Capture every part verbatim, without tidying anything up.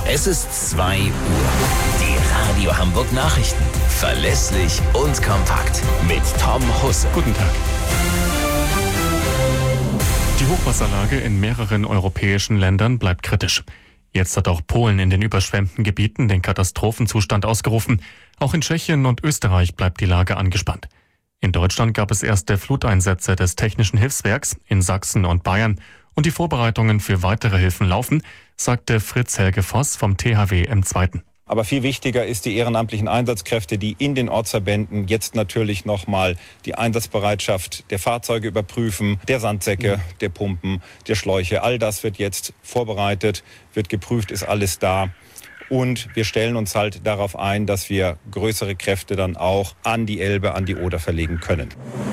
Es ist zwei Uhr. Die Radio Hamburg Nachrichten. Verlässlich und kompakt. Mit Tom Husse. Guten Tag. Die Hochwasserlage in mehreren europäischen Ländern bleibt kritisch. Jetzt hat auch Polen in den überschwemmten Gebieten den Katastrophenzustand ausgerufen. Auch in Tschechien und Österreich bleibt die Lage angespannt. In Deutschland gab es erste Fluteinsätze des Technischen Hilfswerks in Sachsen und Bayern. Und die Vorbereitungen für weitere Hilfen laufen, sagte Fritz Helge Voss vom T H W im Zweiten. Aber viel wichtiger ist die ehrenamtlichen Einsatzkräfte, die in den Ortsverbänden jetzt natürlich nochmal die Einsatzbereitschaft der Fahrzeuge überprüfen, der Sandsäcke, der Pumpen, der Schläuche. All das wird jetzt vorbereitet, wird geprüft, ist alles da. Und wir stellen uns halt darauf ein, dass wir größere Kräfte dann auch an die Elbe, an die Oder verlegen können.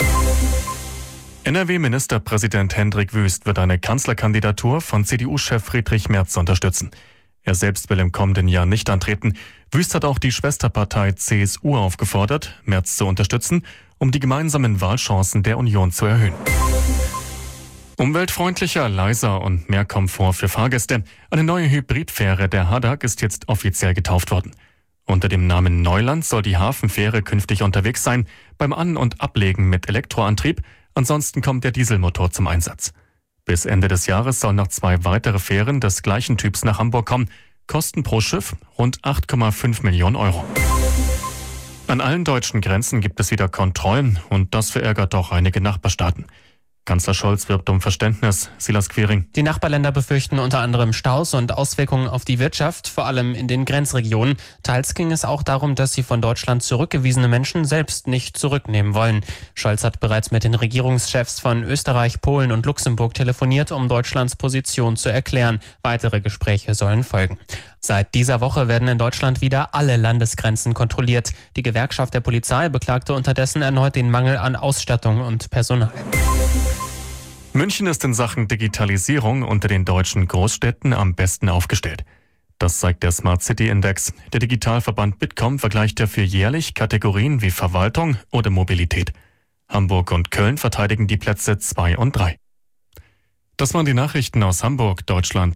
N R W-Ministerpräsident Hendrik Wüst wird eine Kanzlerkandidatur von C D U-Chef Friedrich Merz unterstützen. Er selbst will im kommenden Jahr nicht antreten. Wüst hat auch die Schwesterpartei C S U aufgefordert, Merz zu unterstützen, um die gemeinsamen Wahlchancen der Union zu erhöhen. Umweltfreundlicher, leiser und mehr Komfort für Fahrgäste. Eine neue Hybridfähre der Haddock ist jetzt offiziell getauft worden. Unter dem Namen Neuland soll die Hafenfähre künftig unterwegs sein, beim An- und Ablegen mit Elektroantrieb. Ansonsten kommt der Dieselmotor zum Einsatz. Bis Ende des Jahres sollen noch zwei weitere Fähren des gleichen Typs nach Hamburg kommen. Kosten pro Schiff rund acht Komma fünf Millionen Euro. An allen deutschen Grenzen gibt es wieder Kontrollen und das verärgert auch einige Nachbarstaaten. Kanzler Scholz wirbt um Verständnis. Silas Quiring. Die Nachbarländer befürchten unter anderem Staus und Auswirkungen auf die Wirtschaft, vor allem in den Grenzregionen. Teils ging es auch darum, dass sie von Deutschland zurückgewiesene Menschen selbst nicht zurücknehmen wollen. Scholz hat bereits mit den Regierungschefs von Österreich, Polen und Luxemburg telefoniert, um Deutschlands Position zu erklären. Weitere Gespräche sollen folgen. Seit dieser Woche werden in Deutschland wieder alle Landesgrenzen kontrolliert. Die Gewerkschaft der Polizei beklagte unterdessen erneut den Mangel an Ausstattung und Personal. München ist in Sachen Digitalisierung unter den deutschen Großstädten am besten aufgestellt. Das zeigt der Smart City Index. Der Digitalverband Bitkom vergleicht dafür jährlich Kategorien wie Verwaltung oder Mobilität. Hamburg und Köln verteidigen die Plätze zwei und drei. Das waren die Nachrichten aus Hamburg, Deutschland